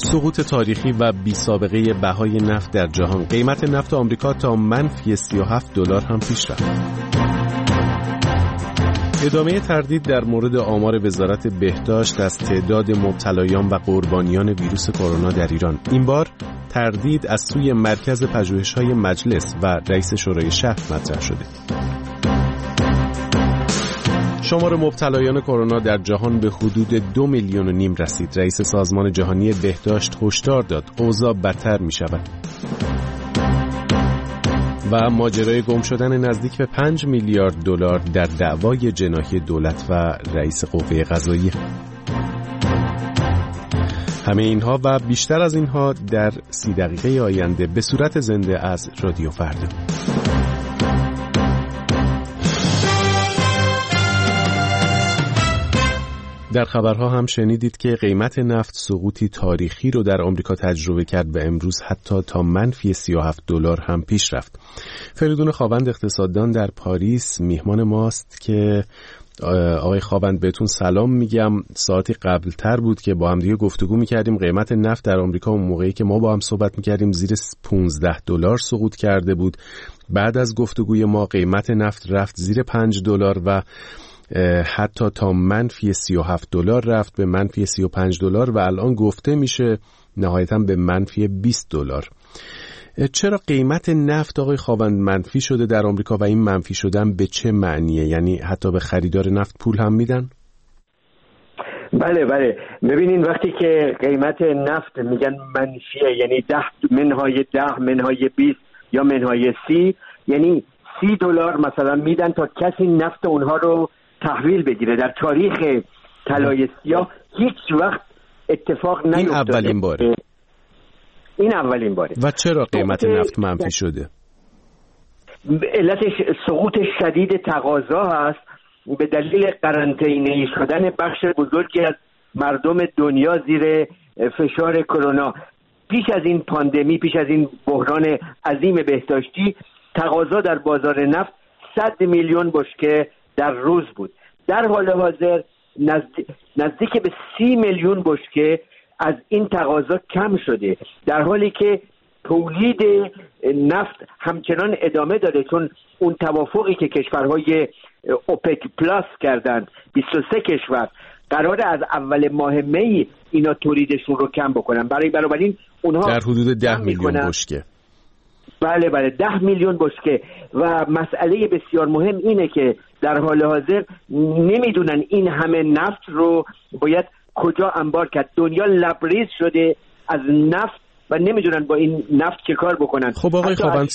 سقوط تاریخی و بی سابقه بهای نفت در جهان. قیمت نفت آمریکا تا منفی $37 هم پیش رفت. ادامه تردید در مورد آمار وزارت بهداشت از تعداد مبتلایان و قربانیان ویروس کرونا در ایران. این بار تردید از سوی مرکز پژوهش‌های مجلس و رئیس شورای شهر مطرح شده. شمار مبتلایان کرونا در جهان به حدود 2.5 میلیون رسید. رئیس سازمان جهانی بهداشت هشدار داد اوضاع بدتر می شود. و ماجرای گم شدن نزدیک به $5 میلیارد در دعوای جناحی دولت و رئیس قوه قضاییه. همه اینها و بیشتر از اینها در 30 دقیقه آینده به صورت زنده از رادیو فردا. در خبرها هم شنیدید که قیمت نفت سقوطی تاریخی رو در آمریکا تجربه کرد و امروز حتی تا منفی $37 هم پیش رفت. فریدون خاوند اقتصاددان در پاریس میهمان ماست که آقای خاوند بهتون سلام میگم. ساعتی قبلتر بود که با هم دیگه گفتگو میکردیم. قیمت نفت در آمریکا اون موقعی که ما با هم صحبت میکردیم زیر $15 سقوط کرده بود. بعد از گفتگوی ما قیمت نفت رفت زیر $5 و حتی تا منفی $37 رفت به منفی $35 و الان گفته میشه نهایتاً به منفی $20. چرا قیمت نفت آقای خاوند منفی شده در آمریکا و این منفی شدن به چه معنیه؟ یعنی حتی به خریدار نفت پول هم میدن؟ بله ببینین وقتی که قیمت نفت میگن منفیه یعنی 10 منهای 10 منهای 20 یا منهای 30 یعنی $30 مثلا میدن تا کسی نفت اونها رو تحویل بگیره. در تاریخ طلای سیاه هیچ وقت اتفاق نیفتاده. این اولین باره. و چرا قیمت نفت منفی شده؟ علتش سقوط شدید تقاضا هست به دلیل قرنطینه‌ای شدن بخش بزرگی از مردم دنیا زیر فشار کرونا. پیش از این پاندمی، پیش از این بحران عظیم بهداشتی، تقاضا در بازار نفت 100 میلیون بشکه در روز بود. در حال حاضر نزدیک به 30 میلیون بشکه از این تقاضا کم شده، در حالی که تولید نفت همچنان ادامه داره، چون اون توافقی که کشورهای اوپک پلاس کردند 23 کشور قراره از اول ماه می اینا تولیدشون رو کم بکنن. بنابراین اونها در حدود 10 میلیون بشکه. بله 10 میلیون بشکه. و مسئله بسیار مهم اینه که در حال حاضر نمیدونن این همه نفت رو باید کجا انبار کرد. دنیا لبریز شده از نفت و نمیدونن با این نفت چه کار بکنن. خب آقای خاوند،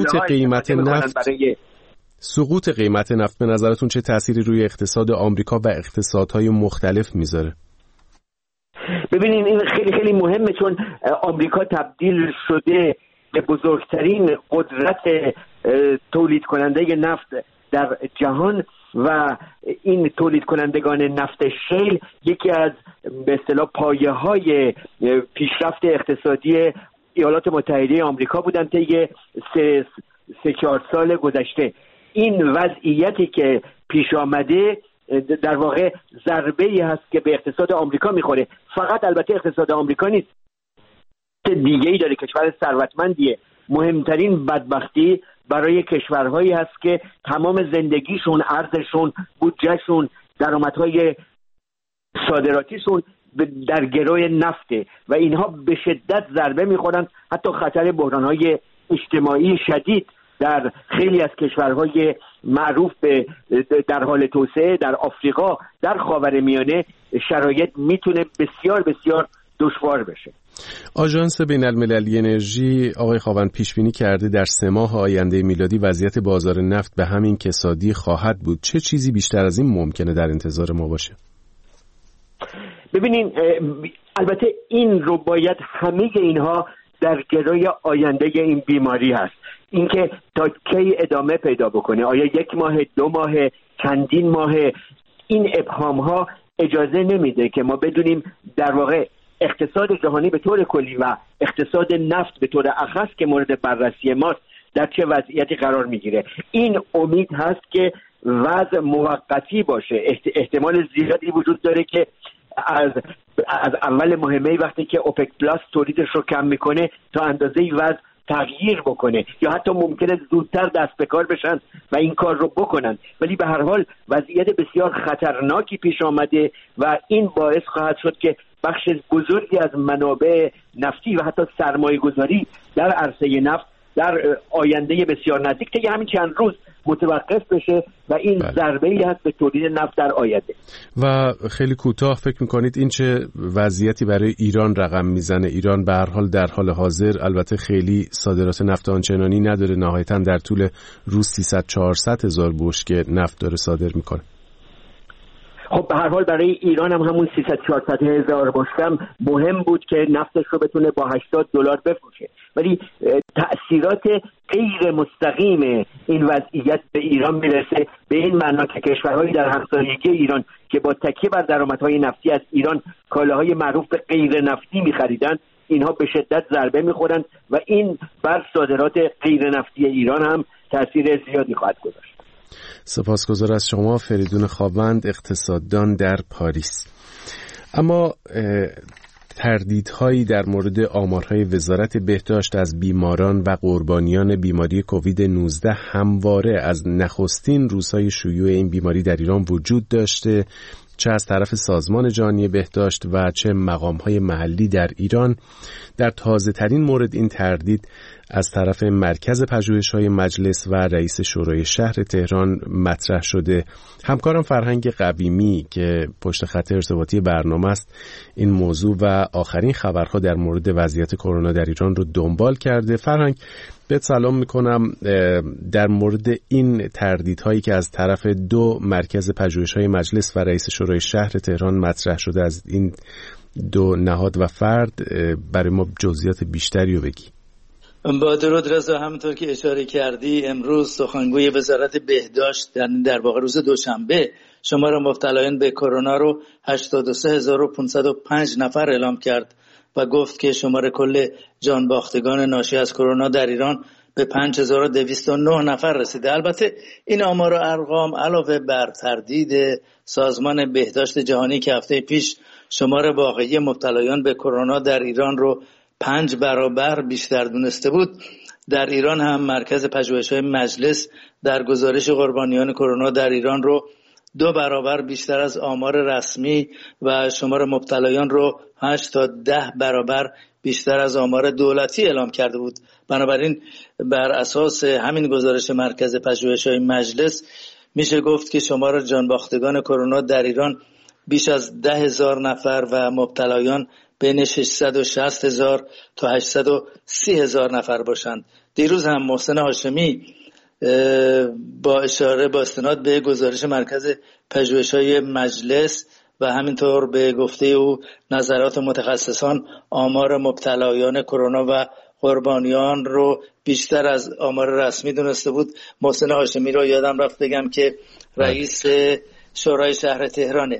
سقوط قیمت نفت به نظرتون چه تأثیری روی اقتصاد آمریکا و اقتصادهای مختلف میذاره؟ ببینین این خیلی خیلی مهمه، چون آمریکا تبدیل شده به بزرگترین قدرت تولید کننده نفت در جهان و این تولید کنندگان نفت شیل یکی از به اصطلاح پایه‌های پیشرفت اقتصادی ایالات متحده آمریکا بودن طی 3-4 سال گذشته. این وضعیتی که پیش آمده در واقع ضربه‌ای هست که به اقتصاد آمریکا میخوره. فقط البته اقتصاد آمریکا نیست، دیگه‌ای داره، کشور ثروتمندیه. مهمترین بدبختی برای کشورهایی هست که تمام زندگیشون، ارزششون، بودجهشون، درآمدهای صادراتیشون در گروی نفته و اینها به شدت ضربه میخورن. حتی خطر بحرانهای اجتماعی شدید در خیلی از کشورهای معروف به در حال توسعه، در آفریقا، در خاورمیانه شرایط میتونه بسیار بسیار دشوار بشه. آژانس بین‌المللی انرژی آقای خاوند پیش بینی کرده در 3 ماه آینده میلادی وضعیت بازار نفت به همین کسادی خواهد بود. چه چیزی بیشتر از این ممکنه در انتظار ما باشه؟ ببینین البته این رو باید همه اینها در گروی آینده این بیماری هست. اینکه تا کی ادامه پیدا بکنه، آیا 1 ماه، 2 ماه، چندین ماه، این ابهام ها اجازه نمیده که ما بدونیم در واقع اقتصاد جهانی به طور کلی و اقتصاد نفت به طور اخص که مورد بررسی ماست در چه وضعیتی قرار میگیره. این امید هست که وضع موقتی باشه. احتمال زیادی وجود داره که از اول مهمه وقتی که اوپک پلاس تولیدش رو کم میکنه تا اندازه‌ای وضع تغییر بکنه یا حتی ممکنه زودتر دست به کار بشن و این کار رو بکنن، ولی به هر حال وضعیت بسیار خطرناکی پیش آمده و این باعث خواهد شد که بخش بزرگی از منابع نفتی و حتی سرمایه گذاری در عرصه نفت در آینده بسیار نزدیک طی همین چند روز متوقف بشه و این ضربه‌ای هست به تولید نفت در آینده. و خیلی کوتاه فکر می‌کنید این چه وضعیتی برای ایران رقم میزنه؟ ایران به هر حال در حال حاضر البته خیلی صادرات نفت آنچنانی نداره، نهایتاً در طول روز 300-400 هزار بشکه نفت داره صادر میکنه. خب به هر حال برای ایران هم همون 300-400 هزار بشکه مهم بود که نفتش رو بتونه با $80 بفروشه، ولی تأثیرات غیر مستقیم این وضعیت به ایران میرسه به این معنا که کشورهایی در همسایگی ایران که با تکیه بر درآمدهای نفتی از ایران کالاهای معروف به غیر نفتی می‌خریدن، اینها به شدت ضربه می‌خورند و این بر صادرات غیر نفتی ایران هم تأثیر زیادی خواهد گذاشت. سپاسگزار از شما فریدون خاوند، اقتصاددان در پاریس. اما تردیدهایی در مورد آمارهای وزارت بهداشت از بیماران و قربانیان بیماری کووید 19 همواره از نخستین روزهای شیوع این بیماری در ایران وجود داشته، چه از طرف سازمان جهانی بهداشت و چه مقام‌های محلی در ایران. در تازه‌ترین مورد این تردید از طرف مرکز پژوهش‌های مجلس و رئیس شورای شهر تهران مطرح شده. همکارم فرهنگ قویمی که پشت خط ارتباطی برنامه است این موضوع و آخرین خبرها در مورد وضعیت کرونا در ایران رو دنبال کرده. فرهنگ، بهت سلام میکنم. در مورد این تردیدهایی که از طرف دو مرکز پژوهش‌های مجلس و رئیس شورای شهر تهران مطرح شده از این دو نهاد و فرد برای ما جزئیات بیشتری رو بگی. با درود رضا، همونطور که اشاره کردی امروز سخنگوی وزارت بهداشت در واقع روز دوشنبه شمار مبتلایان به کرونا رو 83505 نفر اعلام کرد و گفت که شمار کل جان باختگان ناشی از کرونا در ایران به 5209 نفر رسیده. البته این آمار و ارقام علاوه بر تردید سازمان بهداشت جهانی که هفته پیش شمار واقعی مبتلایان به کرونا در ایران رو 5 برابر بیشتر دونسته بود، در ایران هم مرکز پژوهش‌های مجلس در گزارش قربانیان کرونا در ایران رو 2 برابر بیشتر از آمار رسمی و شمار مبتلایان رو 8 تا 10 برابر بیشتر از آمار دولتی اعلام کرده بود. بنابراین بر اساس همین گزارش مرکز پژوهش‌های مجلس میشه گفت که شمار جانباختگان کرونا در ایران بیش از 10,000 نفر و مبتلایان بین 660,000 تا 830,000 نفر باشند. دیروز هم محسن هاشمی با استناد به گزارش مرکز پژوهش‌های مجلس و همینطور به گفته او نظرات متخصصان آمار مبتلایان کرونا و قربانیان رو بیشتر از آمار رسمی دونسته بود. محسن هاشمی رو یادم رفت بگم که رئیس شورای شهر تهرانه.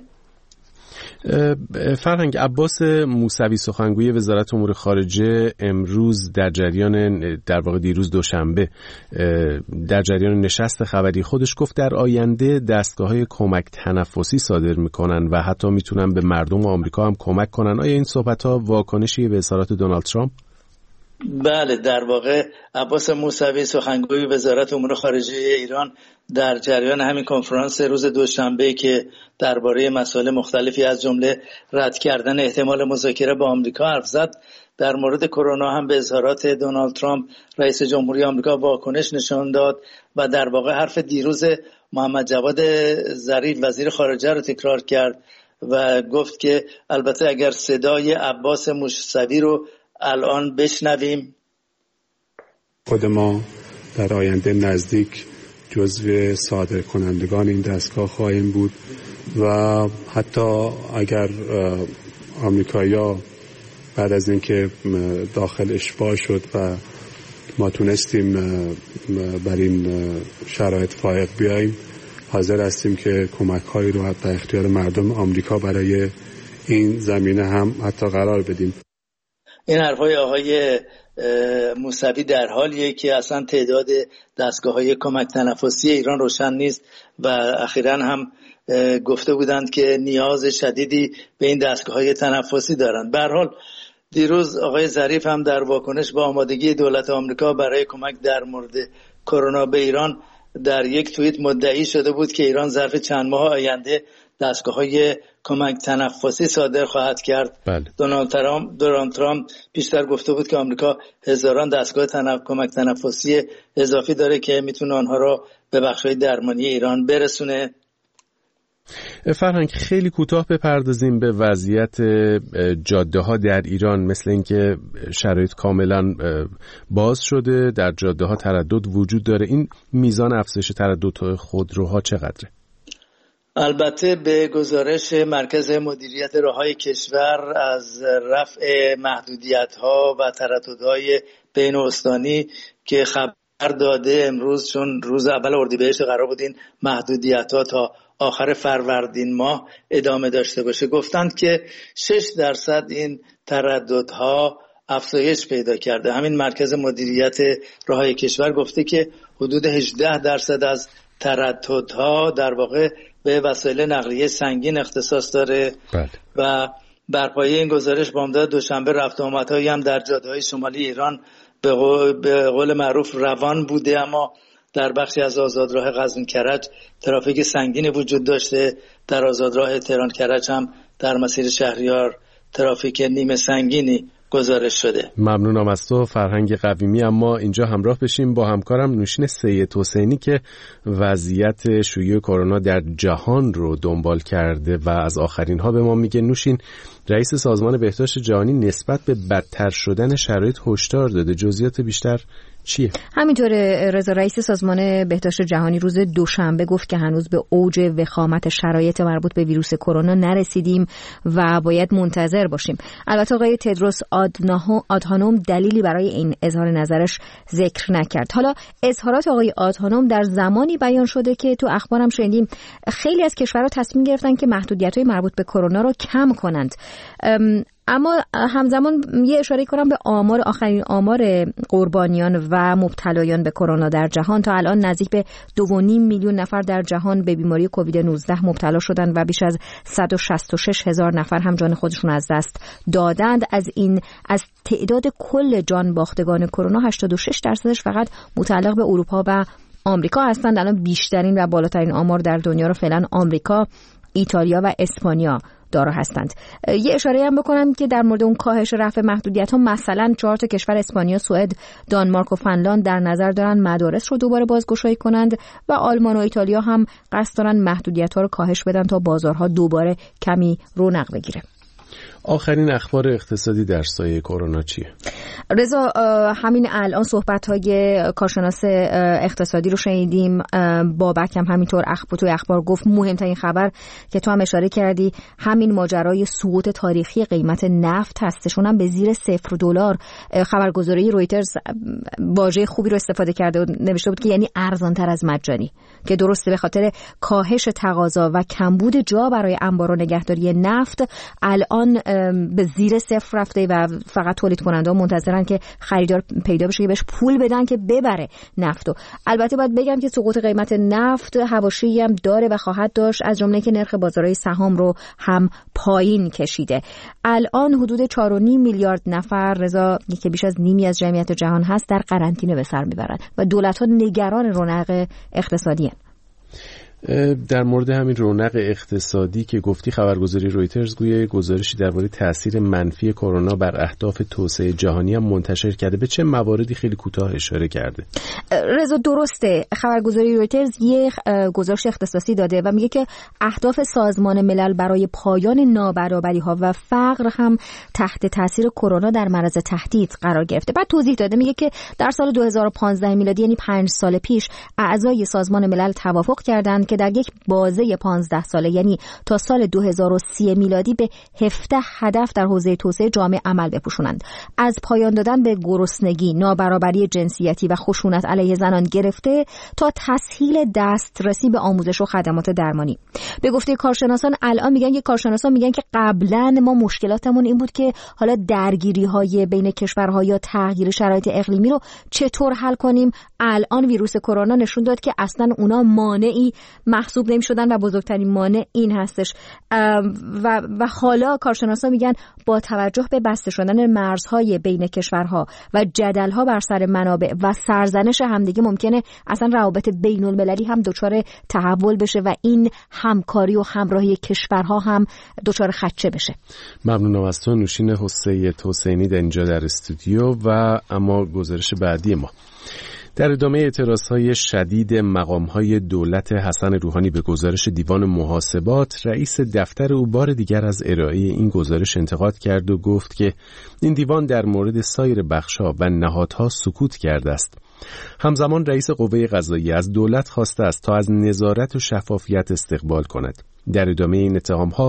فرهنگ، عباس موسوی سخنگوی وزارت امور خارجه امروز در واقع دیروز دوشنبه در جریان نشست خبری خودش گفت در آینده دستگاه‌های کمک تنفسی صادر میکنن و حتی میتونن به مردم آمریکا هم کمک کنن. آیا این صحبت‌ها واکنشی به اظهارات دونالد ترامپ؟ بله، در واقع عباس موسوی سخنگوی وزارت امور خارجه ایران در جریان همین کنفرانس روز دوشنبه که درباره مسائل مختلفی از جمله رد کردن احتمال مذاکره با آمریکا حرف زد، در مورد کرونا هم به اظهارات دونالد ترامپ رئیس جمهوری آمریکا واکنش نشان داد و در واقع حرف دیروز محمد جواد ظریف وزیر خارجه رو تکرار کرد و گفت که البته اگر صدای عباس موسوی رو الان بشنویم، خود ما در آینده نزدیک جزو صادر کنندگان این دستگاه خواهیم بود و حتی اگر آمریکایی‌ها بعد از اینکه داخل اشباع شد و ما تونستیم بر این شرایط فائق بیاییم، حاضر هستیم که کمک‌هایی رو حتی اختیار مردم آمریکا برای این زمینه هم حتی قرار بدیم. این حرفای آقای موسوی در حالیه که اصلا تعداد دستگاه‌های کمک تنفسی ایران روشن نیست و اخیراً هم گفته بودند که نیاز شدیدی به این دستگاه‌های تنفسی دارند. به هر حال دیروز آقای ظریف هم در واکنش به آمادگی دولت آمریکا برای کمک در مورد کرونا به ایران در یک توییت مدعی شده بود که ایران ظرف چند ماه آینده دستگاه‌های کمک تنفسی صادر خواهد کرد. بله. دونالد ترامپ پیشتر گفته بود که آمریکا هزاران دستگاه کمک تنفسی اضافی داره که میتونه آنها را به بخش‌های درمانی ایران برسونه. فرهنگ، خیلی کوتاه بپردازیم به وضعیت جاده‌ها در ایران. مثل اینکه شرایط کاملا باز شده، در جاده‌ها تردد وجود داره. این میزان افزایش تردد خودروها چقدره؟ البته به گزارش مرکز مدیریت راههای کشور از رفع محدودیت‌ها و ترددهای بین استانی که خبر داده امروز، چون روز اول اردیبهشت قرار بود این محدودیت‌ها تا آخر فروردین ماه ادامه داشته باشه، گفتند که 6% این ترددها افزایش پیدا کرده. همین مرکز مدیریت راههای کشور گفته که حدود 18% از ترددها در واقع به وسایل نقلیه سنگین اختصاص داره. بله. و بر پایه این گزارش بامداد دوشنبه رفت آمدهایی هم در جاده‌های شمالی ایران به قول معروف روان بوده، اما در بخشی از آزادراه قزوین کرج ترافیک سنگینی وجود داشته. در آزادراه تهران کرج هم در مسیر شهریار ترافیک نیمه سنگینی گزارش شده. ممنونم از تو فرهنگ قویمی. اما اینجا همراه بشیم با همکارم نوشین سید حسینی که وضعیت شیوع کرونا در جهان رو دنبال کرده و از آخرین ها به ما میگه. نوشین، رئیس سازمان بهداشت جهانی نسبت به بدتر شدن شرایط هشدار داده. جزئیات بیشتر چیه؟ همینطور رضا، رئیس سازمان بهداشت جهانی روز دوشنبه گفت که هنوز به اوج وخامت شرایط مربوط به ویروس کرونا نرسیدیم و باید منتظر باشیم. البته آقای تدروس آدهانوم دلیلی برای این اظهار نظرش ذکر نکرد. حالا اظهارات آقای آدهانوم در زمانی بیان شده که تو اخبارم شنیدیم خیلی از کشورها تصمیم گرفتن که محدودیت‌های مربوط به کرونا رو کم کنند. اما همزمان یه اشاره کنم به آخرین آمار قربانیان و مبتلایان به کرونا در جهان. تا الان نزدیک به 2.5 میلیون نفر در جهان به بیماری کووید 19 مبتلا شدند و بیش از 166,000 نفر هم جان خودشون از دست دادند. از تعداد کل جان باختگان کرونا 86% فقط متعلق به اروپا و آمریکا هستند. الان بیشترین و بالاترین آمار در دنیا رو فعلا آمریکا، ایتالیا و اسپانیا دارا هستند. یه اشاره هم بکنم که در مورد اون کاهش رفع محدودیت‌ها، مثلا 4 کشور اسپانیا، سوئد، دانمارک و فنلاند در نظر دارن مدارس رو دوباره بازگشایی کنند و آلمان و ایتالیا هم قصد دارن محدودیت‌ها رو کاهش بدن تا بازارها دوباره کمی رونق بگیره. آخرین اخبار اقتصادی در سایه کرونا چیه؟ رضا، همین الان صحبت‌های کارشناس اقتصادی رو شنیدیم. بابک هم همینطور توی اخبار گفت مهمترین خبر که تو هم اشاره کردی همین ماجرای سقوط تاریخی قیمت نفت هستشون هم به زیر $0. خبرگزاری رویترز واژه خوبی رو استفاده کرده و نوشته بود که یعنی ارزان‌تر از مجانی، که درسته به خاطر کاهش تقاضا و کمبود جا برای انبار و نگهداری نفت الان به زیر 0 رفته و فقط تولید کننده ها منتظرن که خریدار پیدا بشه که بهش پول بدن که ببره نفتو. البته باید بگم که سقوط قیمت نفت حواشی هم داره و خواهد داشت، از جمله که نرخ بازارهای سهام رو هم پایین کشیده. الان حدود 4.5 میلیارد نفر، رضا، که بیش از نیمی از جمعیت جهان هست، در قرنطینه به سر میبرن و دولت‌ها نگران رونق اقتصادی هستند. در مورد همین رونق اقتصادی که گفتی، خبرگزاری رویترز گویا گزارشی درباره تاثیر منفی کرونا بر اهداف توسعه جهانی هم منتشر کرده. به چه مواردی خیلی کوتاه اشاره کرده؟ رضا، درسته. خبرگزاری رویترز یک گزارش اختصاصی داده و میگه که اهداف سازمان ملل برای پایان نابرابری‌ها و فقر هم تحت تاثیر کرونا در معرض تهدید قرار گرفته. بعد توضیح داده، میگه که در سال 2015 میلادی، یعنی 5 سال پیش، اعضای سازمان ملل توافق کردند که در یک بازه 15 ساله، یعنی تا سال 2030 میلادی، به 17 هدف در حوزه توسعه جامعه عمل بپوشونند. از پایان دادن به گرسنگی، نابرابری جنسیتی و خشونت علیه زنان گرفته تا تسهیل دسترسی به آموزش و خدمات درمانی. به گفته کارشناسان الان میگن که قبلا ما مشکلاتمون این بود که حالا درگیری‌های بین کشورها یا تغییر شرایط اقلیمی رو چطور حل کنیم. الان ویروس کرونا نشون داد که اصلا اونا مانعی محسوب نمی‌شدن و بزرگترین مانع این هستش. و حالا کارشناسا میگن با توجه به بسته شدن مرزهای بین کشورها و جدل‌ها بر سر منابع و سرزنش همدیگه ممکنه اصلا روابط بین‌المللی هم دچار تحول بشه و این همکاری و همراهی کشورها هم دچار خدشه بشه. ممنونم از تو نوشین حسینی در اینجا در استودیو. و اما گزارش بعدی ما در ادامه اعتراضهای شدید مقامهای دولت حسن روحانی به گزارش دیوان محاسبات، رئیس دفتر او بار دیگر از ارائه این گزارش انتقاد کرد و گفت که این دیوان در مورد سایر بخش‌ها و نهادها سکوت کرده است. همزمان رئیس قوه قضاییه از دولت خواسته است تا از نظارت و شفافیت استقبال کند. در ادامه این اتهام‌ها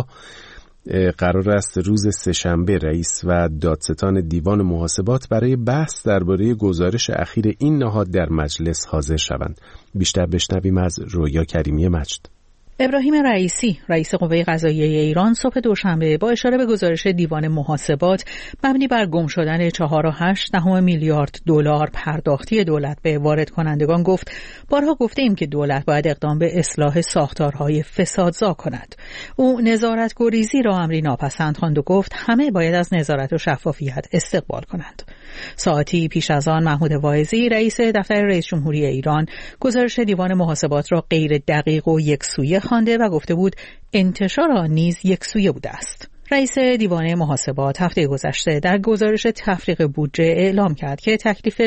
قرار است روز سه‌شنبه رئیس و دادستان دیوان محاسبات برای بحث درباره گزارش اخیر این نهاد در مجلس حاضر شوند. بیشتر بشنویم از رویا کریمی مجد. ابراهیم رئیسی، رئیس قوه قضاییه ایران، صبح دوشنبه با اشاره به گزارش دیوان محاسبات مبنی بر گم شدن 4.8 میلیارد دلار پرداختی دولت به وارد کنندگان گفت: بارها گفته‌ایم که دولت باید اقدام به اصلاح ساختارهای فسادزا کند. او نظارت گریزی را امری ناپسند خواند و گفت همه باید از نظارت و شفافیت استقبال کنند. ساعتی پیش از آن محمود واعظی، رئیس دفتر رئیس جمهوری ایران، گزارش دیوان محاسبات را غیر دقیق و یکسویه خوانده و گفته بود انتشار آن نیز یکسویه بوده است. رئیس دیوان محاسبات هفته گذشته در گزارش تفریق بودجه اعلام کرد که تکلیف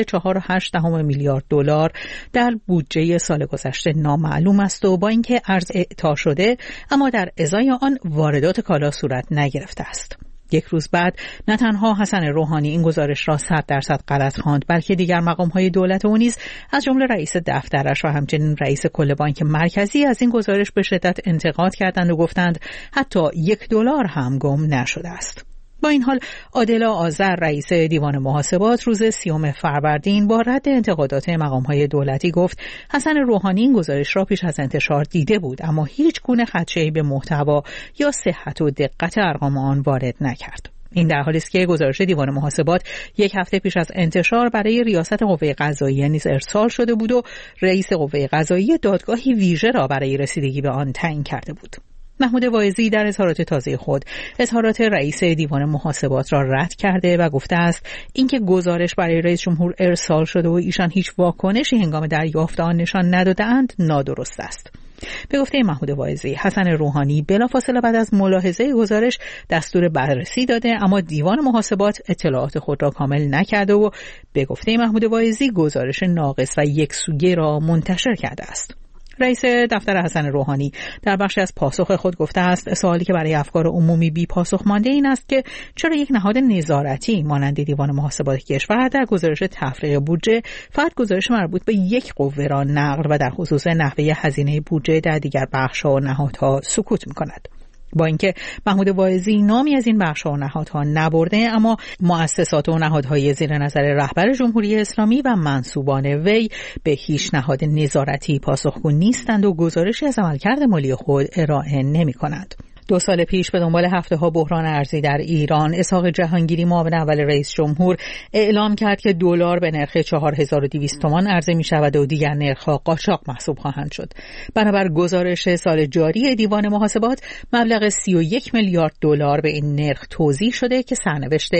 4.8 میلیارد دلار در بودجه سال گذشته نامعلوم است و با اینکه ارز اعطا شده اما در ازای آن واردات کالا صورت نگرفته است. یک روز بعد نه تنها حسن روحانی این گزارش را 100% غلط خواند، بلکه دیگر مقام‌های دولت او نیز از جمله رئیس دفترش و همچنین رئیس کل بانک مرکزی از این گزارش به شدت انتقاد کردند و گفتند حتی $1 هم گم نشده است. با این حال عادلا آذر، رئیس دیوان محاسبات، روز 30 فروردین با رد انتقادات مقام‌های دولتی گفت حسن روحانی این گزارش را پیش از انتشار دیده بود اما هیچ گونه خدشه‌ای به محتوا یا صحت و دقت ارقام آن وارد نکرد. این در حالی است که گزارش دیوان محاسبات یک هفته پیش از انتشار برای ریاست قوه قضاییه نیز ارسال شده بود و رئیس قوه قضاییه دادگاهی ویژه را برای رسیدگی به آن تعیین کرده بود. محمود واعظی در اظهارات تازه خود اظهارات رئیس دیوان محاسبات را رد کرده و گفته است اینکه گزارش برای رئیس جمهور ارسال شده و ایشان هیچ واکنشی هنگام دریافت آن نشان نداده‌اند نادرست است. به گفته محمود واعظی، حسن روحانی بلافاصله بعد از ملاحظه گزارش دستور بررسی داده اما دیوان محاسبات اطلاعات خود را کامل نکرده و به گفته محمود واعظی گزارش ناقص و یکسویه را منتشر کرده است. رئیس دفتر حسن روحانی در بخشی از پاسخ خود گفته است سوالی که برای افکار عمومی بی پاسخ مانده این است که چرا یک نهاد نظارتی مانند دیوان محاسبات کشور در گزارش تفریق بودجه فقط گزارش مربوط به یک قوه را نقل و در خصوص نحوه هزینه بودجه در دیگر بخش‌ها و نهادها سکوت می‌کند. با اینکه محمود واعظی نامی از این بخش‌ها و نهادها نبرده اما مؤسسات و نهادهای زیر نظر رهبر جمهوری اسلامی و منسوبان وی به هیچ نهاد نظارتی پاسخگو نیستند و گزارشی از عملکرد مالی خود ارائه نمی‌کنند. 2 سال پیش به دنبال هفته‌ها بحران ارزی در ایران، اسحاق جهانگیری معاون اول رئیس جمهور اعلام کرد که دلار به نرخ 4200 تومان عرضه می‌شود و دیگر نرخ‌ها قاچاق محسوب خواهند شد. بنابر گزارش سال جاری دیوان محاسبات، مبلغ 31 میلیارد دلار به این نرخ توزیع شده که سرنوشت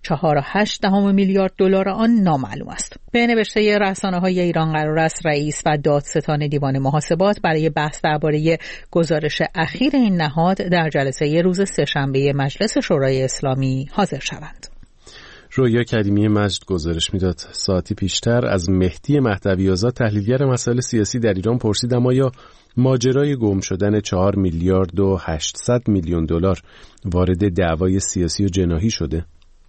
4.8 میلیارد دلار آن نامعلوم است. به نوشته رسانه‌های ایران قرار است رئیس و دادستان دیوان محاسبات برای بحث درباره گزارش اخیر این نهاد در جلسه روز سه‌شنبه مجلس شورای اسلامی حاضر شوند. رویا کریمی مجد گزارش میداد. ساعتی پیشتر از مهدی مهدوی آزاد، تحلیلگر مسائل سیاسی در ایران، پرسیدم آیا ماجرای گم شدن 4 میلیارد و 800 میلیون دلار وارد دعوای سیاسی و جناحی شده؟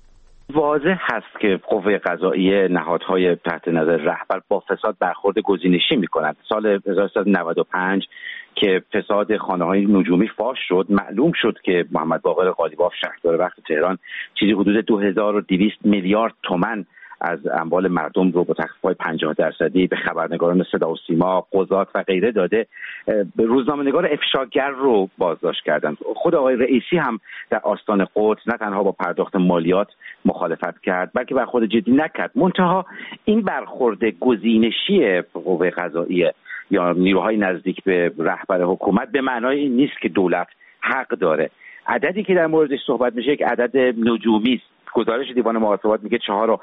واضح هست که قوه قضاییه، نهادهای تحت نظر رهبر با فساد برخورد گزینشی می‌کنند. سال 1395 که فساد خانه‌های نجومی فاش شد، معلوم شد که محمد باقر قالیباف شهردار وقت تهران چیزی حدود 2200 میلیارد تومان از اموال مردم رو با تخفیف‌های 50% به خبرنگاران صدا و سیما، قضات و غیره داده. روزنامه‌نگار افشاگر رو بازداشت کردند. خود آقای رئیسی هم در آستان قدس نه تنها با پرداخت مالیات مخالفت کرد بلکه برخورد جدی نکرد. منتها این برخورد گزینشی قوه قضاییه یا نیروهای نزدیک به رهبر حکومت به معنای این نیست که دولت حق داره. عددی که در موردش صحبت میشه یک عدد نجومی است. گزارش دیوان محاسبات میگه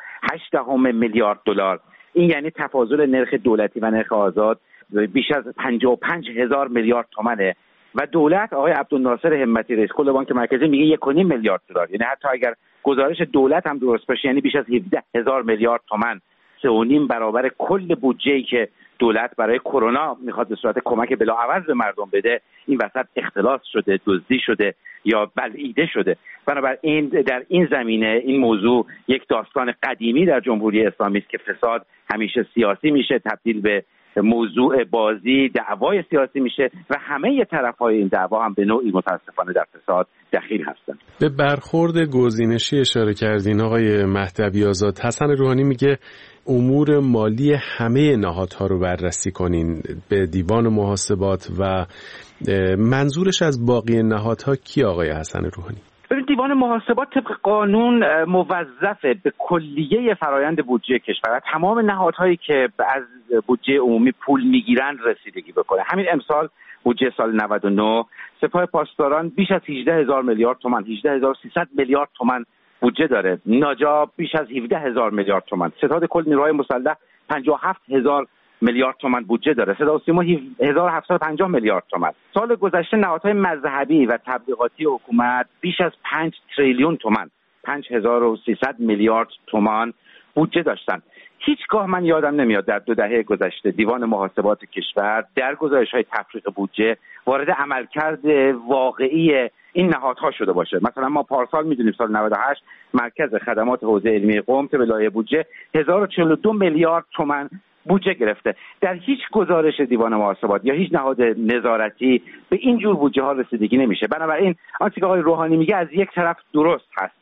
4.8 میلیارد دلار. این یعنی تفاضل نرخ دولتی و نرخ آزاد بیش از 55,000 میلیارد تومانه و دولت آقای عبدالناصر همتی رئیس کل بانک مرکزی میگه 1.5 میلیارد دلار. یعنی حتی اگر گزارش دولت هم درست باشه یعنی بیش از 17,000 میلیارد تومان، 3.5 برابر کل بودجه‌ای که دولت برای کرونا میخواد به صورت کمک بلاعوض به مردم بده، این وسط اختلاس شده، دزدی شده یا بلعیده شده. بنابراین در این زمینه این موضوع یک داستان قدیمی در جمهوری اسلامی است که فساد همیشه سیاسی میشه، تبدیل به موضوع بازی، دعوای سیاسی میشه و همه طرف‌های این دعوا هم به نوعی متاسفانه در فساد دخیل هستند. به برخورد گزینشی اشاره کردین آقای مهدوی آزاد. حسن روحانی میگه امور مالی همه نهادها رو بررسی کنین به دیوان محاسبات و منظورش از باقی نهادها کی آقای حسن روحانی؟ دیوان محاسبات طبق قانون موظفه به کلیه فرایند بودجه کشور و تمام نهادهایی که از بودجه عمومی پول میگیرند رسیدگی بکنه. همین امسال بودجه سال 99 سپاه پاسداران بیش از 18,000 میلیارد تومان، 18,300 میلیارد تومان بودجه داره. ناجا بیش از 17,000 میلیارد تومان. ستاد کل نیروهای مسلح 57,000 میلیارد تومان بودجه داره. صدا و سیما 1750 میلیارد تومان. سال گذشته نهادهای مذهبی و تبلیغاتی حکومت بیش از 5 تریلیون تومان، 5300 میلیارد تومان بودجه داشتن. هیچگاه من یادم نمیاد در 2 دهه گذشته دیوان محاسبات کشور در گزارش‌های تفریق بودجه وارد عملکرد واقعی این نهادها شده باشه. مثلا ما پارسال میدونیم سال 98 مرکز خدمات حوزه علمی قم به لایحه بودجه 1042 میلیارد تومان بودجه گرفته. در هیچ گزارش دیوان محاسبات یا هیچ نهاد نظارتی به این جور بودجه ها رسیدگی نمیشه. بنابراین آنچه که آقای روحانی میگه از یک طرف درست هست.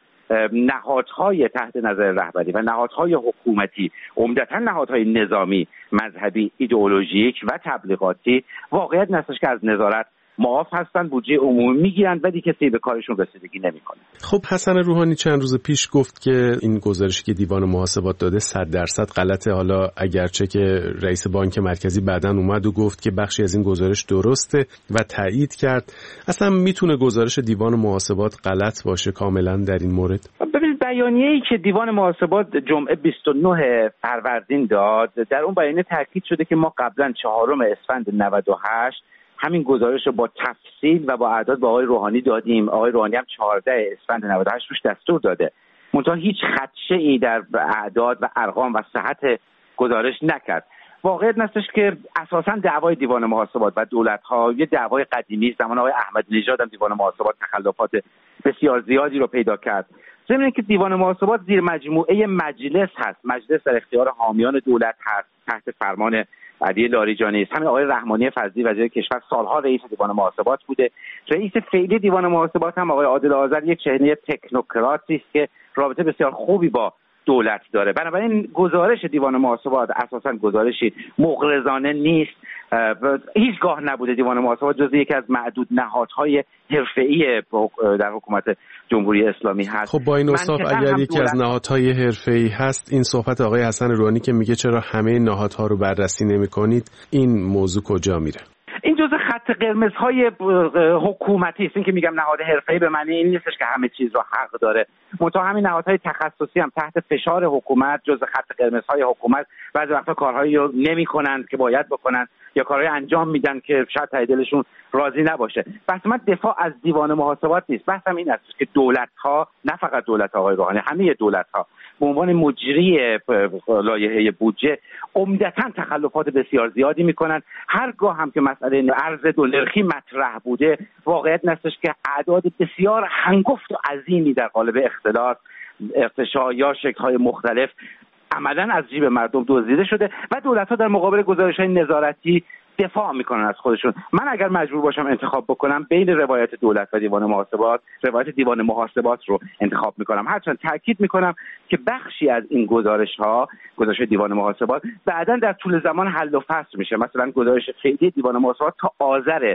نهادهای تحت نظر رهبری و نهادهای حکومتی، عمدتاً نهادهای نظامی، مذهبی، ایدئولوژیک و تبلیغاتی واقعیت نستش که از نظارت معاف هستن، بودجه عمومی میگیرن ولی کسی به کارشون رسیدگی نمیکنه. خب حسن روحانی چند روز پیش گفت که این گزارشی که دیوان محاسبات داده 100% غلطه. حالا اگرچه که رئیس بانک مرکزی بعداً اومد و گفت که بخشی از این گزارش درسته و تایید کرد، اصلا میتونه گزارش دیوان محاسبات غلط باشه کاملا در این مورد؟ ببینید بیانیه‌ای که دیوان محاسبات جمعه 29 فروردین داد، در اون بیانیه تاکید شده که ما قبلا 4 اسفند 98 همین گزارش رو با تفصیل و با اعداد به آقای روحانی دادیم. آقای روحانی هم 14 اسفند 98 روش دستور داده. منتها هیچ خدشه‌ای در اعداد و ارقام و صحت گزارش نکرد. واقعیت نستش که اساساً دعوای دیوان محاسبات و دولت‌ها یه دعوای قدیمی است. زمان آقای احمدی نژاد هم دیوان محاسبات تخلفات بسیار زیادی رو پیدا کرد. ضمن که دیوان محاسبات زیر مجموعه مجلس هست. مجلس در اختیار حامیان دولت هست، تحت فرمان علی لاریجانی است. همین آقای رحمانی فضلی وزیر کشور سالها رئیس دیوان محاسبات بوده. رئیس فعلی دیوان محاسبات هم آقای عادل آذر یک چهره تکنوکراتی است که رابطه بسیار خوبی با دولت داره. بنابراین گزارش دیوان محاسبات اساساً گزارشی مغرضانه نیست. هیچگاه نبوده دیوان محاسبات جزو یکی از معدود نهادهای حرفه‌ای در حکومت جمهوری اسلامی هست. خب با این اوصاف اگر یکی از نهادهای حرفه‌ای هست، این صحبت آقای حسن روحانی که میگه چرا همه نهادها رو بررسی نمی‌کنید، این موضوع کجا میره؟ این جزء خط قرمزهای حکومتی است. این که میگم نهاد حرفه‌ای به معنی این نیستش که همه چیز رو حق داره. منتها همین نهادهای تخصصی هم تحت فشار حکومت جزء خط قرمزهای حکومت بعضی وقتا کارهایی رو نمی‌کنند که باید بکنن یا کارهایی انجام میدن که شاید ته دلشون راضی نباشه. بحث من دفاع از دیوان محاسبات نیست. بحثم این است که دولت‌ها، نه فقط دولت آقای روحانی، همه دولت‌ها به عنوان مجری لایحه بودجه عمدتاً تخلفات بسیار زیادی میکنن. هرگاه هم که مسئله ارز دلارخی مطرح بوده، واقعیت نستش که اعداد بسیار هنگفت و عظیمی در قالب اختلاس، ارتشاء یا شکل‌های مختلف عملاً از جیب مردم دزدیده شده و دولت‌ها در مقابل گزارش‌های نظارتی دفاع میکنن از خودشون. من اگر مجبور باشم انتخاب بکنم بین روایت دولت و دیوان محاسبات، روایت دیوان محاسبات رو انتخاب میکنم. هرچند تاکید میکنم که بخشی از این گزارش‌ها، گزارش دیوان محاسبات بعداً در طول زمان حل و فصل میشه. مثلا گزارش فعلی دیوان محاسبات تا آذر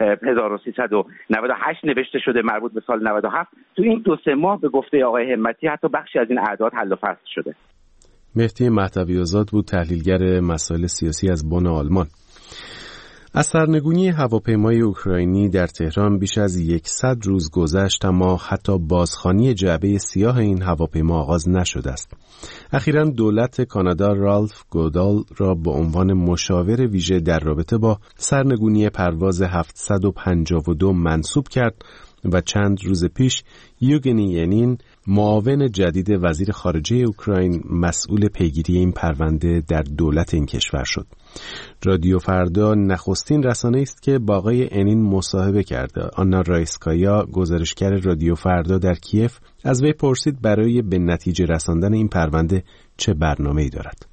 1398 نوشته شده مربوط به سال 97. تو این 2-3 ماه به گفته آقای همتی حتی بخشی از این اعداد حل و فصل شده. مهدی مهدوی آزاد بود، تحلیلگر مسائل سیاسی از بن آلمان. از سرنگونی هواپیمای اوکراینی در تهران بیش از 100 روز گذشت، اما حتی بازخوانی جعبه سیاه این هواپیما آغاز نشده است. اخیراً دولت کانادا رالف گودال را به عنوان مشاور ویژه در رابطه با سرنگونی پرواز 752 منصوب کرد و چند روز پیش یوگنی ینین، معاون جدید وزیر خارجه اوکراین، مسئول پیگیری این پرونده در دولت این کشور شد. رادیو فردا نخستین رسانه است که با آقای انین مصاحبه کرده. آنا رایسکایا، گزارشگر رادیو فردا در کیف، از وی پرسید برای به نتیجه رساندن این پرونده چه برنامه‌ای دارد.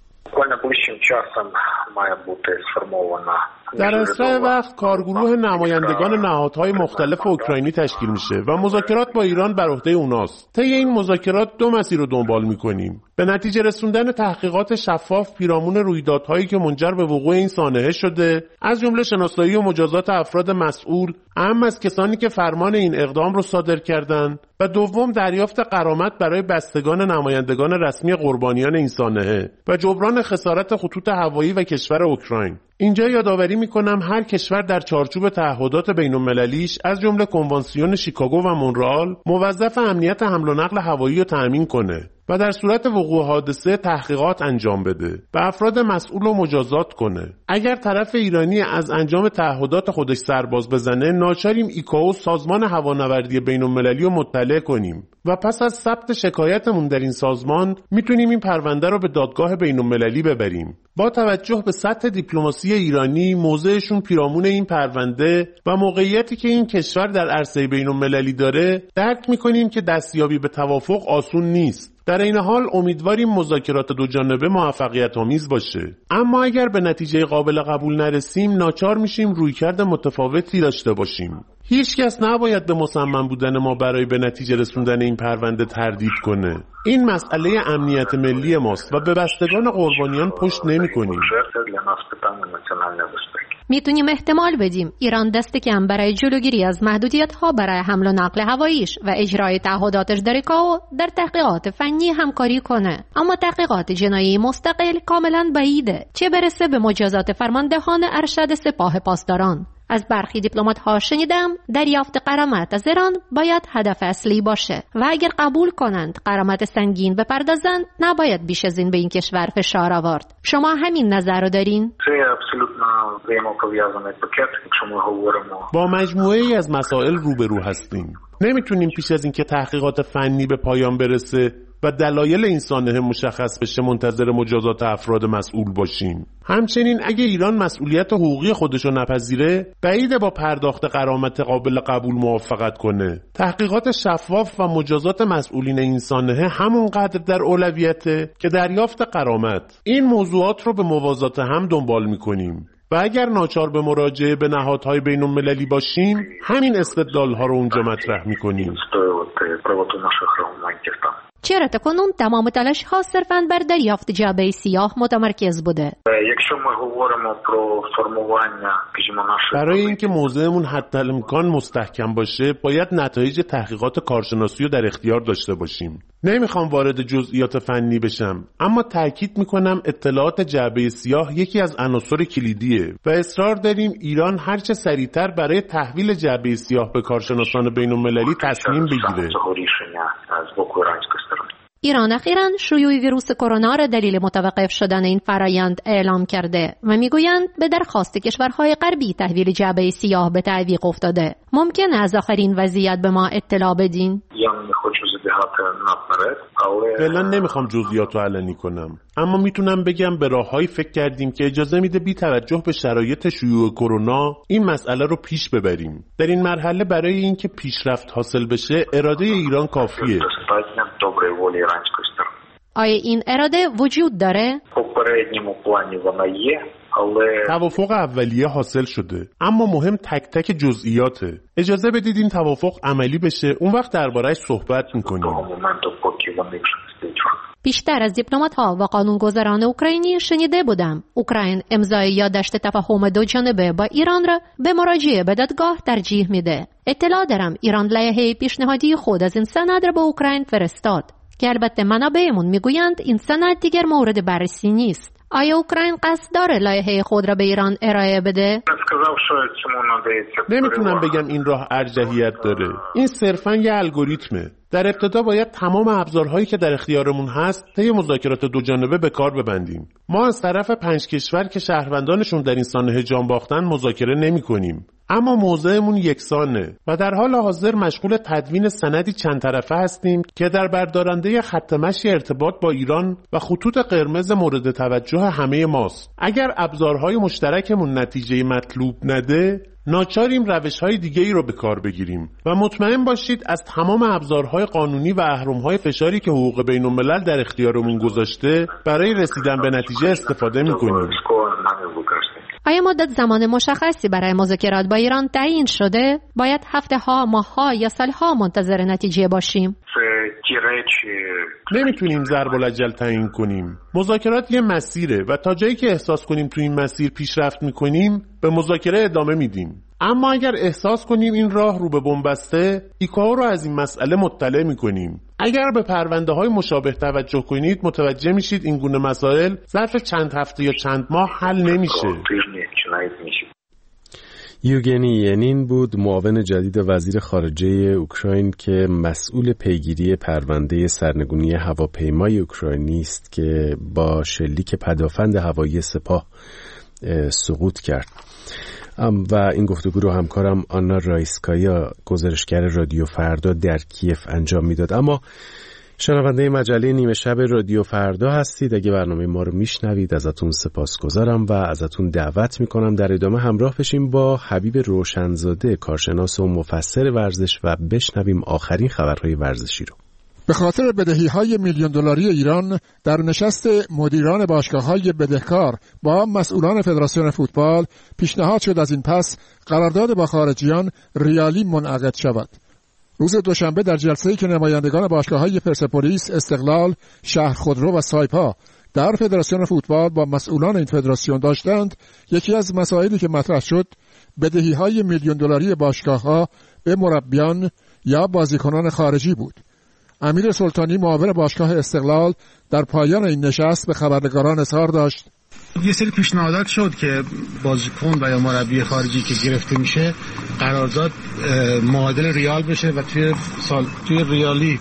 در اسرع وقت کارگروه نمایندگان نهادهای مختلف اوکراینی تشکیل میشه و مذاکرات با ایران بر عهده اوناست. طی این مذاکرات 2 مسیر رو دنبال میکنیم: به نتیجه رسوندن تحقیقات شفاف پیرامون رویدادهایی که منجر به وقوع این سانحه شده، از جمله شناسایی و مجازات افراد مسئول، اهم از کسانی که فرمان این اقدام رو صادر کردند، و دوم دریافت غرامت برای بستگان نمایندگان رسمی قربانیان این سانحه و جبران خسارت خطوط هوایی و کشور اوکراین. اینجا یادآوری میکنم هر کشور در چارچوب تعهدات بین‌المللیش از جمله کنوانسیون شیکاگو و مونرال موظف امنیت حمل و نقل هوایی رو تأمین کنه و در صورت وقوع حادثه تحقیقات انجام بده و افراد مسئول رو مجازات کنه. اگر طرف ایرانی از انجام تعهدات خودش سرباز بزنه، ناچاریم ایکائو، سازمان هوانوردی بین‌المللی رو مطلع کنیم و پس از ثبت شکایتمون در این سازمان میتونیم این پرونده رو به دادگاه بین‌المللی ببریم. با توجه به سطح دیپلماسی ایرانی، موضعشون پیرامون این پرونده و موقعیتی که این کشور در عرصه بین‌المللی داره، درک میکنیم که دستیابی به توافق آسون نیست. در این حال امیدواریم مذاکرات دو جانبه موفقیت آمیز باشه. اما اگر به نتیجه قابل قبول نرسیم، ناچار میشیم رویکرد متفاوتی داشته باشیم. هیچ کس نباید به مصمم بودن ما برای به نتیجه رسوندن این پرونده تردید کنه. این مسئله امنیت ملی ماست و به بستگان قربانیان پشت نمی‌کنیم. میتونیم احتمال بدیم ایران دست کم برای جلوگیری از محدودیت‌ها برای حمل و نقل هواییش و اجرای تعهداتش در ایکائو در تحقیقات فنی همکاری کنه، اما تحقیقات جنایی مستقل کاملا بعیده، چه برسه به مجازات فرماندهان ارشد سپاه پاسداران. از برخی دیپلمات‌ها شنیدم دریافت غرامت از ایران باید هدف اصلی باشه و اگر قبول کنند غرامت سنگین بپردازند، نباید بیش از این به این کشور فشار آورد. شما همین نظر رو دارین؟ با مجموعه‌ای از مسائل روبرو هستیم. نمیتونیم پیش از اینکه تحقیقات فنی به پایان برسه و دلایل این سانحه مشخص بشه منتظر مجازات افراد مسئول باشیم. همچنین اگه ایران مسئولیت حقوقی خودشو نپذیره، بعیده با پرداخت غرامت قابل قبول موافقت کنه. تحقیقات شفاف و مجازات مسئولین این سانحه همونقدر در اولویته که دریافت غرامت. این موضوعات رو به موازات هم دنبال میکنیم و اگر ناچار به مراجعه به نهادهای بین‌المللی باشیم، همین استدلال‌ها رو اونجا مطرح میکنیم. چرا تکنون تمام تلاش‌ها صرفاً بر دریافت جعبه سیاه متمرکز بوده؟ برای اینکه موضعمون حتی الامکان مستحکم باشه، باید نتایج تحقیقات کارشناسی رو در اختیار داشته باشیم. نمیخوام وارد جزئیات فنی بشم، اما تأکید میکنم اطلاعات جعبه سیاه یکی از عناصر کلیدیه و اصرار داریم ایران هرچه سریعتر برای تحویل جعبه سیاه به کارشناسان بین‌المللی تصمیم بگیره. ایران اخیراً شیوع ویروس کرونا را دلیل متوقف شدن این فرایند اعلام کرده و میگویند به درخواست کشورهای غربی تحویل جعبه سیاه به تعویق افتاده. ممکنه از آخرین وضعیت به ما اطلاع بدین؟ فعلا نمیخوام جزئیات رو علنی کنم، اما میتونم بگم به راههایی فکر کردیم که اجازه میده بی توجه به شرایط شیوع کرونا این مسئله رو پیش ببریم. در این مرحله برای اینکه پیشرفت حاصل بشه اراده ایران کافیه. آیا این اراده وجود داره؟ توافق اولیه حاصل شده، اما مهم تک تک جزئیاته. اجازه بدید این توافق عملی بشه، اون وقت درباره‌اش صحبت میکنیم. بیشتر از دیپلمات‌ها و قانونگذاران اوکراینی شنیده بودم اوکراین امضای یادداشت تفاهم دو جانبه با ایران را به مراجعه به دادگاه ترجیح میده. اطلاع دارم ایران لایحه پیشنهادی خود از این سند را به اوکراین فرستاد که البته منابعمون میگویند این سند دیگر مورد بررسی نیست. آیا اوکراین قصد داره لایحه خود را به ایران ارائه بده؟ نمیتونم بگم این راه ارجحیت داره. این صرفاً یه الگوریتمه. در ابتدا باید تمام ابزارهایی که در اختیارمون هست طی مذاکرات دو جانبه به کار ببندیم. ما از طرف 5 کشور که شهروندانشون در این سانحه جان باختن مذاکره نمی‌کنیم. اما موضعمون یکسانه و در حال حاضر مشغول تدوین سندی چند طرفه هستیم که در بردارنده خط مشی ارتباط با ایران و خطوط قرمز مورد توجه همه ماست. اگر ابزارهای مشترکمون نتیجه مطلوب نده، ناچاریم روش‌های دیگه‌ای رو به کار بگیریم و مطمئن باشید از تمام ابزارهای قانونی و اهرم‌های فشاری که حقوق بین‌الملل در اختیارمون گذاشته برای رسیدن به نتیجه استفاده می‌کنیم. آیا مدت زمان مشخصی برای مذاکرات با ایران تعیین شده؟ باید هفته‌ها، ماه‌ها یا سال‌ها منتظر نتیجه باشیم؟ نمیتونیم ضرب الاجل تعیین کنیم. مذاکرات یه مسیره و تا جایی که احساس کنیم تو این مسیر پیشرفت میکنیم به مذاکره ادامه میدیم. اما اگر احساس کنیم این راه رو به بن‌بسته، ایکائو رو از این مسئله مطلع میکنیم. اگر به پرونده های مشابه توجه کنید متوجه میشید این گونه مسائل ظرف چند هفته یا چند ماه حل نمیشه. یوگنی ینین بود، معاون جدید وزیر خارجه اوکراین که مسئول پیگیری پرونده سرنگونی هواپیمای اوکراینی است که با شلیک پدافند هوایی سپاه سقوط کرد. و این گفتگو رو همکارم آنا رایسکایا، گزارشگر رادیو فردا در کیف انجام میداد. اما شنونده مجله نیمه شب رادیو فردا هستید. اگه برنامه ما رو میشنوید ازتون سپاسگزارم و ازتون دعوت میکنم در ادامه همراه بشیم با حبیب روشنزاده، کارشناس و مفسر ورزش، و بشنویم آخرین خبرهای ورزشی رو. به خاطر بدهی‌های میلیون دلاری ایران در نشست مدیران باشگاه‌های بدهکار با مسئولان فدراسیون فوتبال پیشنهاد شد از این پس قرارداد با خارجیان ریالی منعقد شود. روز دوشنبه در جلسه‌ای که نمایندگان باشگاه‌های پرسپولیس، استقلال، شهر خودرو و سایپا در فدراسیون فوتبال با مسئولان این فدراسیون داشتند، یکی از مسائلی که مطرح شد بدهی‌های میلیون دلاری باشگاه‌ها به مربیان یا بازیکنان خارجی بود. امیر سلطانی، معاون باشگاه استقلال، در پایان این نشست به خبرنگاران اظهار داشت: یه سری پیشنهادات شد که بازیکن و یا مربی خارجی که گرفته میشه قرارداد معادل ریال بشه و توی ریالی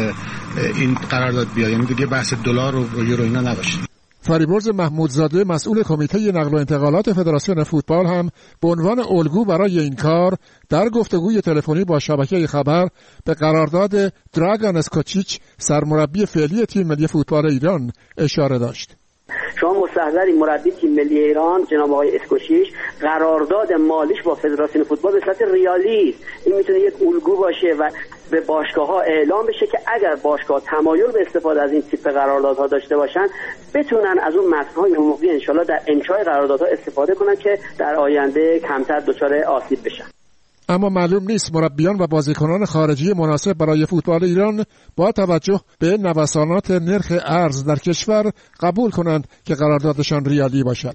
این قرارداد بیاد، یعنی دیگه بحث دلار و یورو اینا نباشه. فریبرز محمودزاده، مسئول کمیته نقل و انتقالات فدراسیون فوتبال، هم به عنوان الگو برای این کار در گفتگوی تلفنی با شبکه خبر به قرارداد دراگان اسکوچیچ، سرمربی فعلی تیم ملی فوتبال ایران، اشاره داشت. شما مستحضری مربی تیم ملی ایران جناب آقای اسکوچیچ قرارداد مالیش با فدراسیون فوتبال به صورت ریالی است. این میتونه یک الگو باشه و به باشگاه‌ها اعلام بشه که اگر باشگاه تمایل به استفاده از این تیپ قراردادها داشته باشن بتونن از اون متن‌های حقوقی ان شاءالله در انشای قراردادها استفاده کنن که در آینده کمتر دچار آسیب بشن. اما معلوم نیست مربیان و بازیکنان خارجی مناسب برای فوتبال ایران با توجه به نوسانات نرخ ارز در کشور قبول کنند که قراردادشان ریالی باشد.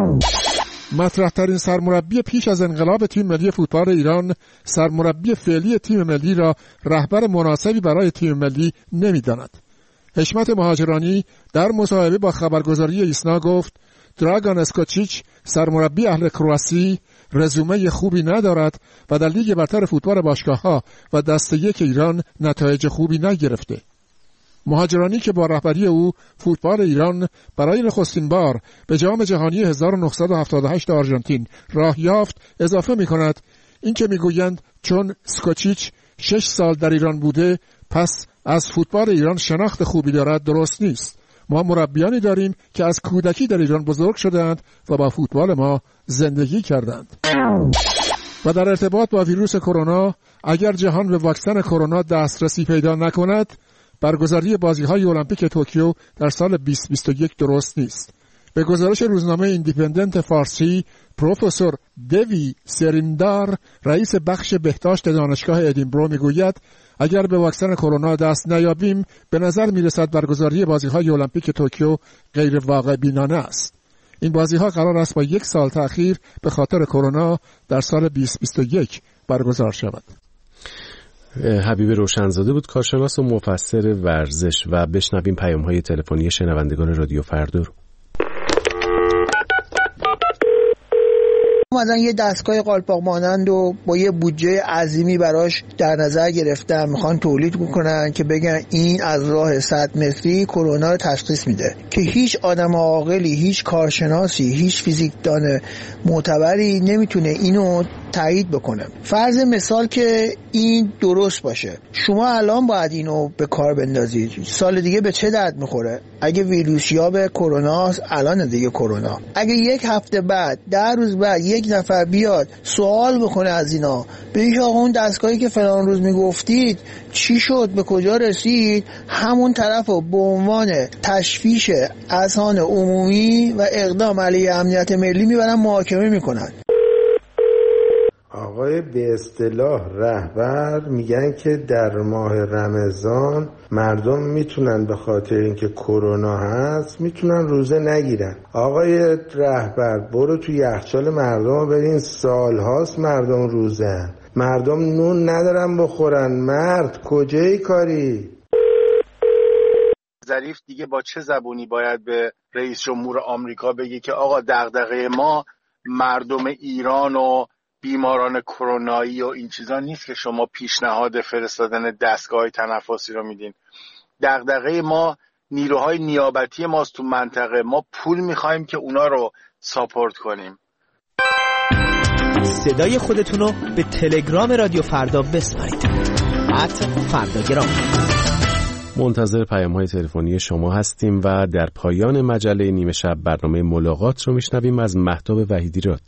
مطرح‌ترین سرمربی پیش از انقلاب تیم ملی فوتبال ایران، سرمربی فعلی تیم ملی را رهبر مناسبی برای تیم ملی نمی‌داند. حشمت مهاجرانی در مصاحبه با خبرگزاری ایسنا گفت: دراگان اسکوچیچ، سرمربی اهل کرواسی، رزومه خوبی ندارد و در لیگ برتر فوتبال باشگاه‌ها و دسته یک ایران نتایج خوبی نگرفته. مهاجرانی که با رهبری او فوتبال ایران برای نخستین بار به جام جهانی 1978 آرژانتین راه یافت، اضافه می‌کند این که می‌گویند چون اسکوچیچ 6 سال در ایران بوده پس از فوتبال ایران شناخت خوبی دارد درست نیست. ما مربیانی داریم که از کودکی در ایران بزرگ شدند و با فوتبال ما زندگی کردند. و در ارتباط با ویروس کرونا، اگر جهان به واکسن کرونا دسترسی پیدا نکند، برگزاری بازی‌های المپیک توکیو در سال 2021 درست نیست. به گزارش روزنامه ایندیپندنت فارسی، پروفسور دوی سریندار، رئیس بخش بهداشت دانشگاه ادینبرو، میگوید اگر به واکسن کرونا دست نیابیم به نظر میرسد برگزاری بازی‌های المپیک توکیو غیر واقع بینانه است. این بازی‌ها قرار است با 1 سال تأخیر به خاطر کرونا در سال 2021 برگزار شود. حبیب روشنزاده بود، کارشناس و مفسر ورزش. و بشنویم پیام‌های تلفنی شنوندگان رادیو فردا رو. اومدن یه دستگاه قالپاق مانند و با یه بودجه عظیمی براش در نظر گرفتن، میخوان تولید بکنن که بگن این از راه 100 متری کرونا رو تشخیص میده، که هیچ آدم عاقلی، هیچ کارشناسی، هیچ فیزیکدان معتبری نمیتونه اینو تایید بکنه. فرض مثال که این درست باشه، شما الان باید اینو به کار بندازید، سال دیگه به چه درد میخوره؟ اگه ویروسیاب کرونا الان دیگه کرونا، اگه یک هفته بعد 10 روز بعد یک نفر بیاد سوال بکنه از اینا، بهش آقا اون دستگاهی که فلان روز میگفتید چی شد، به کجا رسید، همون طرفو به عنوان تشویش اذهان عمومی و اقدام علیه امنیت ملی میبرن محاکمه میکنن. آقای به اصطلاح رهبر میگن که در ماه رمضان مردم میتونن به خاطر اینکه کرونا هست میتونن روزه نگیرن. آقای رهبر برو تو یخچال مردم ببین، سالهاست مردم روزن، مردم نون ندارن بخورن. مرد کجایی کاری؟ ظریف دیگه با چه زبونی باید به رئیس جمهور آمریکا بگه که آقا دغدغه ما مردم ایران و بیماران کرونایی و این چیزا نیست که شما پیشنهاد فرستادن دستگاه تنفسی رو میدین. دغدغه ما نیروهای نیابتی ماست تو منطقه، ما پول میخوایم که اونا رو ساپورت کنیم. صدای خودتون رو به تلگرام رادیو فردا بسپارید. @فرداگرام. منتظر پیام‌های تلفنی شما هستیم و در پایان مجله نیمه شب برنامه ملاقات رو میشنویم از مهتاب وحیدی راد.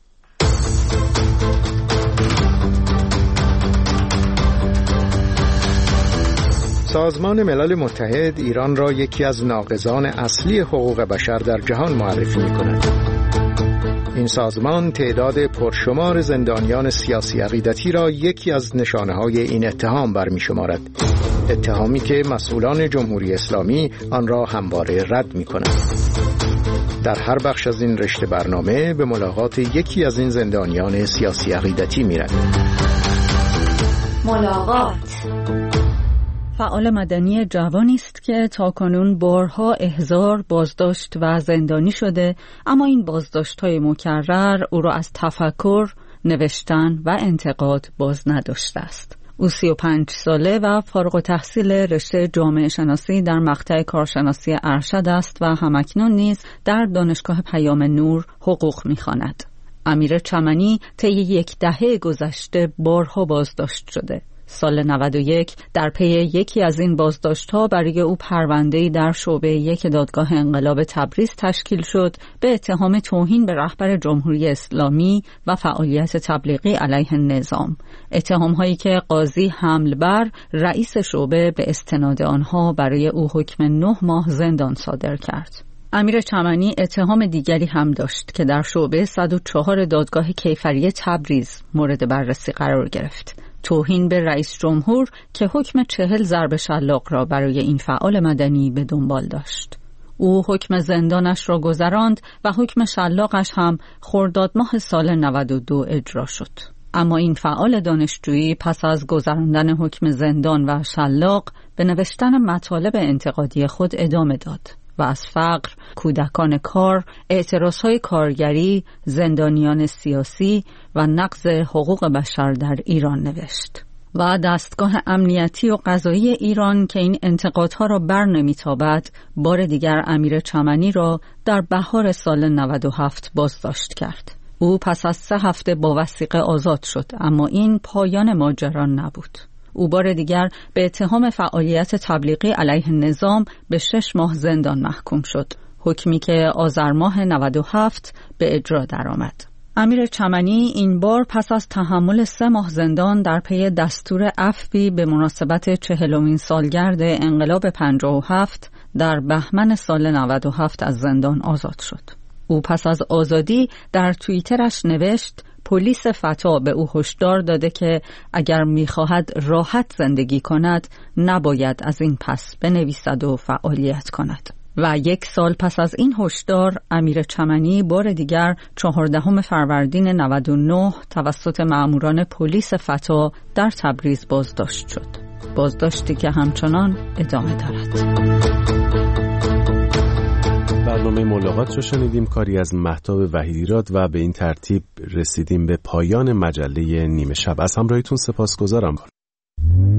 سازمان ملل متحد ایران را یکی از ناقضان اصلی حقوق بشر در جهان معرفی می‌کند. این سازمان تعداد پرشمار زندانیان سیاسی عقیدتی را یکی از نشانه‌های این اتهام برمی‌شمارد. اتهامی که مسئولان جمهوری اسلامی آن را همواره رد می‌کنند. در هر بخش از این رشته برنامه به ملاقات یکی از این زندانیان سیاسی عقیدتی می‌رویم. ملاقات. فعال مدنی جوانی است که تاکنون بارها احضار، بازداشت و زندانی شده، اما این بازداشت‌های مکرر او را از تفکر، نوشتن و انتقاد باز نداشته است. او 35 ساله و فارغ التحصیل رشته جامعه شناسی در مقطع کارشناسی ارشد است و همکنون نیز در دانشگاه پیام نور حقوق می‌خواند. امیر چمنی طی 1 دهه گذشته بارها بازداشت شده. سال 91 در پی یکی از این بازداشت‌ها برای او پرونده‌ای در شعبه 1 دادگاه انقلاب تبریز تشکیل شد به اتهام توهین به رهبر جمهوری اسلامی و فعالیت تبلیغی علیه نظام. اتهام‌هایی که قاضی حمل بر رئیس شعبه به استناد آنها برای او حکم 9 ماه زندان صادر کرد. امیر چمنی اتهام دیگری هم داشت که در شعبه 104 دادگاه کیفری تبریز مورد بررسی قرار گرفت. توهین به رئیس جمهور که حکم 40 ضرب شلاق را برای این فعال مدنی به دنبال داشت. او حکم زندانش را گذراند و حکم شلاقش هم خرداد ماه سال 92 اجرا شد. اما این فعال دانشجویی پس از گذراندن حکم زندان و شلاق به نوشتن مطالب انتقادی خود ادامه داد و از فقر، کودکان کار، اعتراضهای کارگری، زندانیان سیاسی و نقض حقوق بشر در ایران نوشت. و دستگاه امنیتی و قضایی ایران که این انتقادها را بر نمیتابد، بار دیگر امیر چمنی را در بهار سال 97 بازداشت کرد. او پس از 3 هفته با وثیقه آزاد شد، اما این پایان ماجرا نبود. او بار دیگر به اتهام فعالیت تبلیغی علیه نظام به 6 ماه زندان محکوم شد، حکمی که آذر ماه 97 به اجرا درآمد. امیر چمنی این بار پس از تحمل 3 ماه زندان در پی دستور عفوی به مناسبت 40مین سالگرد انقلاب 57 در بهمن سال 97 از زندان آزاد شد. او پس از آزادی در توییترش نوشت پلیس فتا به او هشدار داده که اگر می‌خواهد راحت زندگی کند نباید از این پس بنویسد و فعالیت کند. و 1 سال پس از این هشدار امیر چمنی بار دیگر 14 فروردین 99 توسط مأموران پلیس فتا در تبریز بازداشت شد. بازداشتی که همچنان ادامه دارد. و برنامه ملاقات رو شنیدیم، کاری از مهتاب وحیدیراد، و به این ترتیب رسیدیم به پایان مجله نیمه شب. از همراهیتون سپاسگزارم.